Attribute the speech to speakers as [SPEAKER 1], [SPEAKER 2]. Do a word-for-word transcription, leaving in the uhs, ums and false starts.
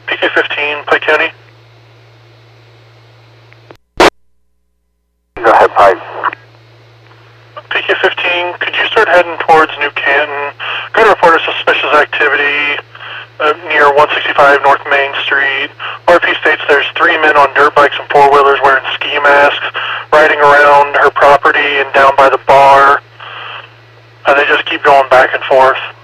[SPEAKER 1] P K fifteen, Pike County.
[SPEAKER 2] Go ahead, Pike.
[SPEAKER 1] P K fifteen, could you start heading towards New Canton? Got a report of suspicious activity uh, near one sixty-five North Main Street. R P states there's three men on dirt bikes and four-wheelers wearing ski masks riding around her property and down by the bar. And they just keep going back and forth.